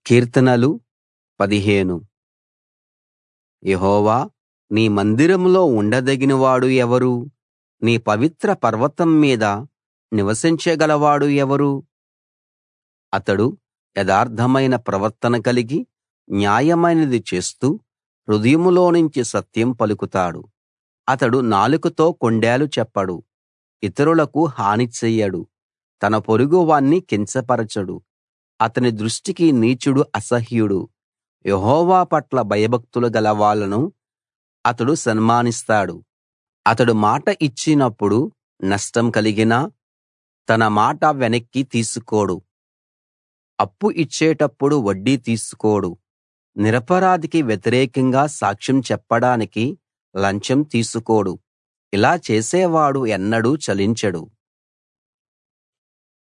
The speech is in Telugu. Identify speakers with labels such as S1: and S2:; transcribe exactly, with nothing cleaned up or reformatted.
S1: కీర్తనలు పదిహేను. యెహోవా, నీ మందిరంలో ఉండదగినవాడు ఎవరు? నీ పవిత్ర పర్వతం మీద నివసించగలవాడు ఎవరు? అతడు యథార్థమైన ప్రవర్తన కలిగి న్యాయమైనది చేస్తూ హృదయంలోనుంచి సత్యం పలుకుతాడు. అతడు నాలుకతో కొండేలు చెప్పడు, ఇతరులకు హాని చెయ్యడు, తన పొరుగువాణ్ణి కించపరచడు. అతని దృష్టికి నీచుడు అసహ్యుడు. యెహోవా పట్ల భయభక్తులు గలవాళ్ళను అతడు సన్మానిస్తాడు. అతడు మాట ఇచ్చినప్పుడు నష్టం కలిగినా తన మాట వెనక్కి తీసుకోడు. అప్పు ఇచ్చేటప్పుడు వడ్డీ తీసుకోడు. నిరపరాధికి వ్యతిరేకంగా సాక్ష్యం చెప్పడానికి లంచం తీసుకోడు. ఇలా చేసేవాడు ఎన్నడూ చలించడు.